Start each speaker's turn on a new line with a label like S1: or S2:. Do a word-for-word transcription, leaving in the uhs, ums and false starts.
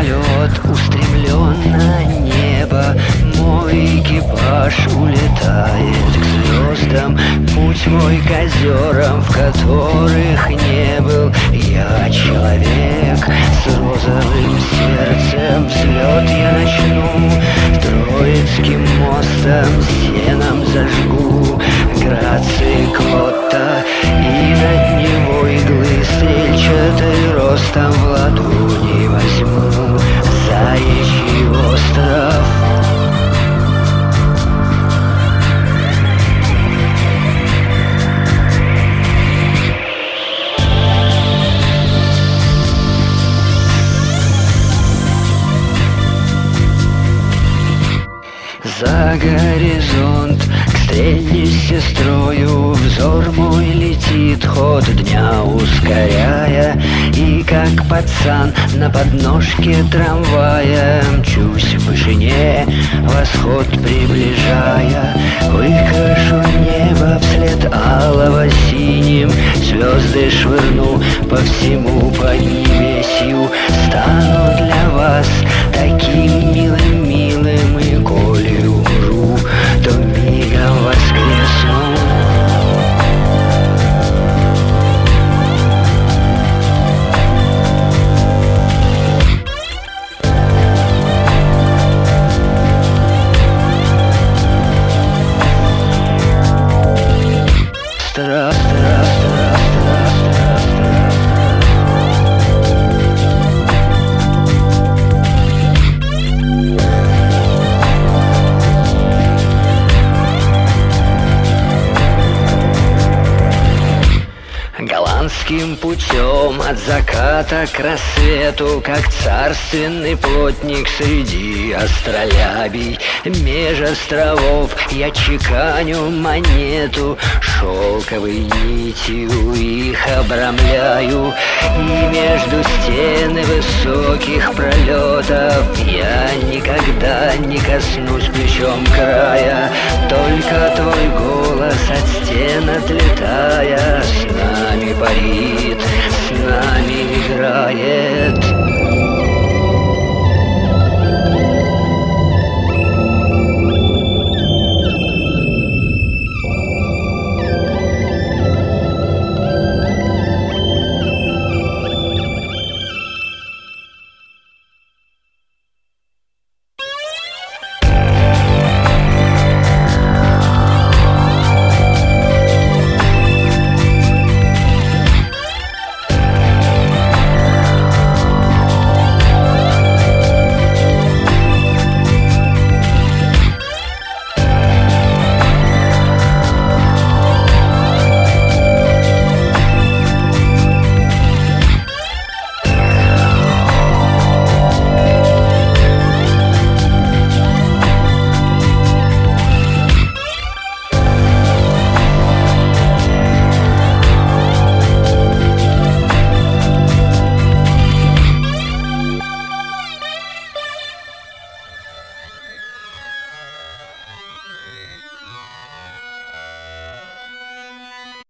S1: полет устремлен на небо, мой экипаж улетает к звездам. Путь мой к озерам, в которых не был. Я человек с розовым сердцем, взлет я начну Троицким мостом, сеном зажгу грации Клотта, и над него иглы стрельчатой ростом в ладони возьму Заячий остров. За горизонт к стрельне с сестрою взор мой летит, ход дня ускоряя, и как пацан на подножке трамвая мчусь в вышине, восход приближая. Выкрашу небо вслед алого синим, звезды швырну по всему поднебесью. Стану для вас таким милым-милым, и коли умру, то мигом воскресну. Страх, страх, страх, страх, страх, страх. Голландским путем от заката к рассвету, как царственный плотник среди астролябий, меж островов я чеканю монету, шелковой нитью их обрамляю, и между стен высоких пролетов я никогда не коснусь плечом края. Только твой голос от стен отлетая с нами парит.